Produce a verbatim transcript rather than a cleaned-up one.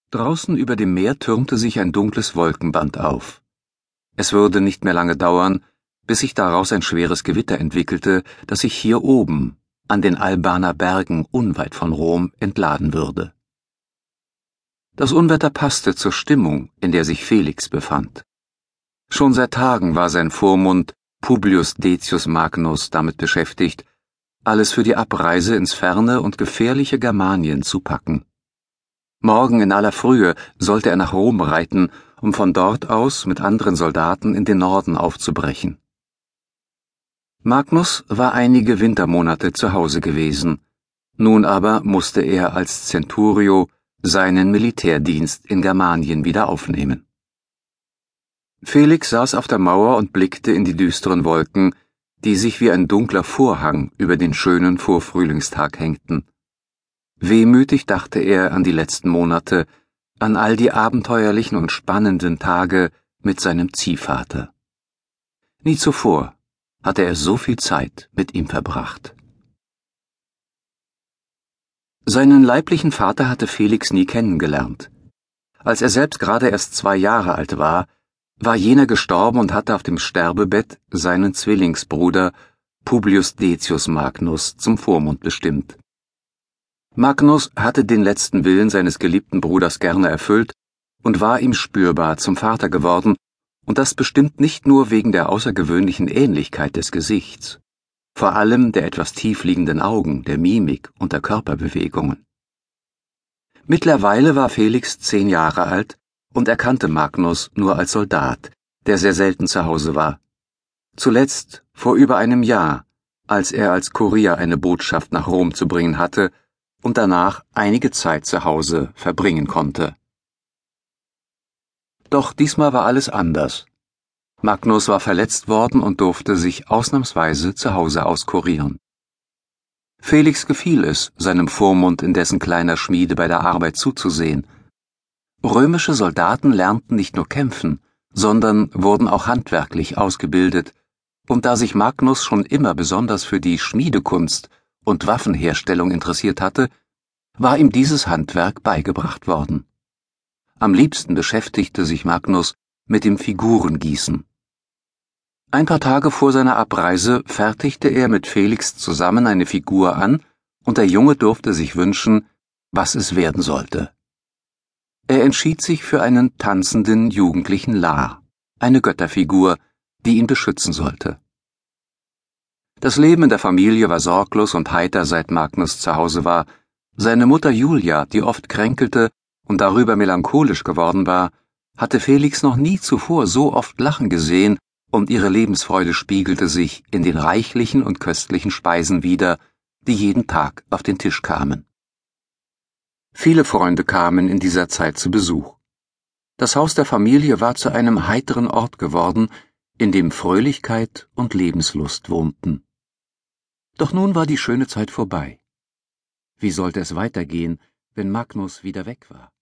Draußen über dem Meer türmte sich ein dunkles Wolkenband auf. Es würde nicht mehr lange dauern, bis sich daraus ein schweres Gewitter entwickelte, das sich hier oben, an den Albaner Bergen unweit von Rom, entladen würde. Das Unwetter passte zur Stimmung, in der sich Felix befand. Schon seit Tagen war sein Vormund Publius Decius Magnus damit beschäftigt, alles für die Abreise ins ferne und gefährliche Germanien zu packen. Morgen in aller Frühe sollte er nach Rom reiten, um von dort aus mit anderen Soldaten in den Norden aufzubrechen. Magnus war einige Wintermonate zu Hause gewesen, nun aber musste er als Centurio seinen Militärdienst in Germanien wieder aufnehmen. Felix saß auf der Mauer und blickte in die düsteren Wolken, die sich wie ein dunkler Vorhang über den schönen Vorfrühlingstag hängten. Wehmütig dachte er an die letzten Monate, an all die abenteuerlichen und spannenden Tage mit seinem Ziehvater. Nie zuvor hatte er so viel Zeit mit ihm verbracht. Seinen leiblichen Vater hatte Felix nie kennengelernt. Als er selbst gerade erst zwei Jahre alt war, war jener gestorben und hatte auf dem Sterbebett seinen Zwillingsbruder Publius Decius Magnus zum Vormund bestimmt. Magnus hatte den letzten Willen seines geliebten Bruders gerne erfüllt und war ihm spürbar zum Vater geworden, und das bestimmt nicht nur wegen der außergewöhnlichen Ähnlichkeit des Gesichts, vor allem der etwas tiefliegenden Augen, der Mimik und der Körperbewegungen. Mittlerweile war Felix zehn Jahre alt und erkannte Magnus nur als Soldat, der sehr selten zu Hause war. Zuletzt vor über einem Jahr, als er als Kurier eine Botschaft nach Rom zu bringen hatte und danach einige Zeit zu Hause verbringen konnte. Doch diesmal war alles anders. Magnus war verletzt worden und durfte sich ausnahmsweise zu Hause auskurieren. Felix gefiel es, seinem Vormund in dessen kleiner Schmiede bei der Arbeit zuzusehen. Römische Soldaten lernten nicht nur kämpfen, sondern wurden auch handwerklich ausgebildet, und da sich Magnus schon immer besonders für die Schmiedekunst und Waffenherstellung interessiert hatte, war ihm dieses Handwerk beigebracht worden. Am liebsten beschäftigte sich Magnus mit dem Figurengießen. Ein paar Tage vor seiner Abreise fertigte er mit Felix zusammen eine Figur an, und der Junge durfte sich wünschen, was es werden sollte. Er entschied sich für einen tanzenden jugendlichen Lar, eine Götterfigur, die ihn beschützen sollte. Das Leben in der Familie war sorglos und heiter, seit Magnus zu Hause war. Seine Mutter Julia, die oft kränkelte und darüber melancholisch geworden war, hatte Felix noch nie zuvor so oft lachen gesehen, und ihre Lebensfreude spiegelte sich in den reichlichen und köstlichen Speisen wider, die jeden Tag auf den Tisch kamen. Viele Freunde kamen in dieser Zeit zu Besuch. Das Haus der Familie war zu einem heiteren Ort geworden, in dem Fröhlichkeit und Lebenslust wohnten. Doch nun war die schöne Zeit vorbei. Wie sollte es weitergehen, wenn Magnus wieder weg war?